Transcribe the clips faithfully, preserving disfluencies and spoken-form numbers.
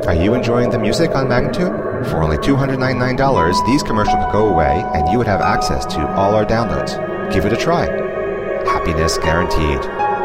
Are you enjoying the music on Magnatune? For only two hundred ninety-nine dollars, these commercials could go away and you would have access to all our downloads. Give it a try. Happiness guaranteed.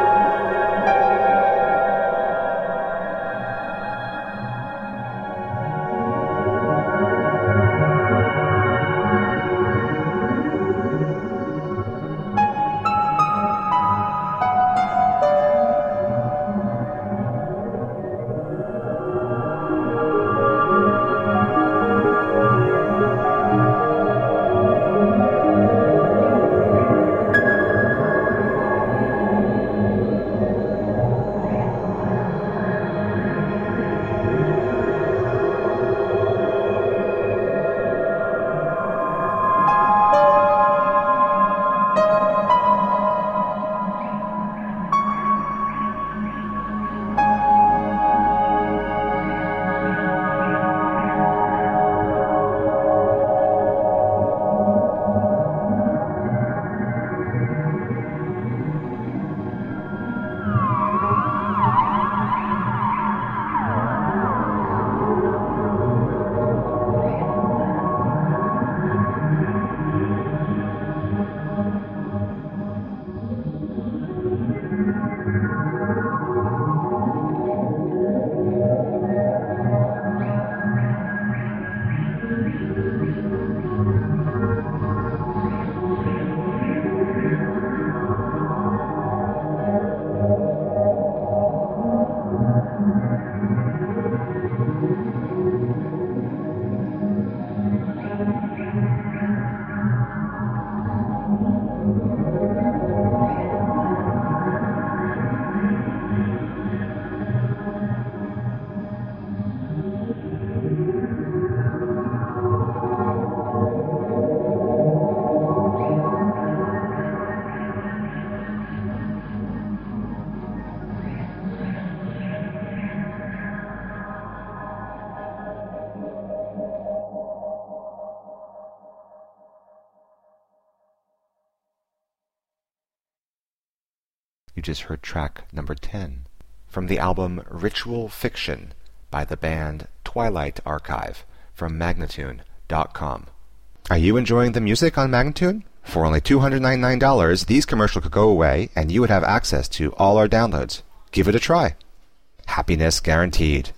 You just heard track number ten from the album Ritual Fiction by the band Twilight Archive from Magnatune dot com. Are you enjoying the music on Magnatune? For only two hundred ninety-nine dollars, these commercials could go away and you would have access to all our downloads. Give it a try. Happiness guaranteed.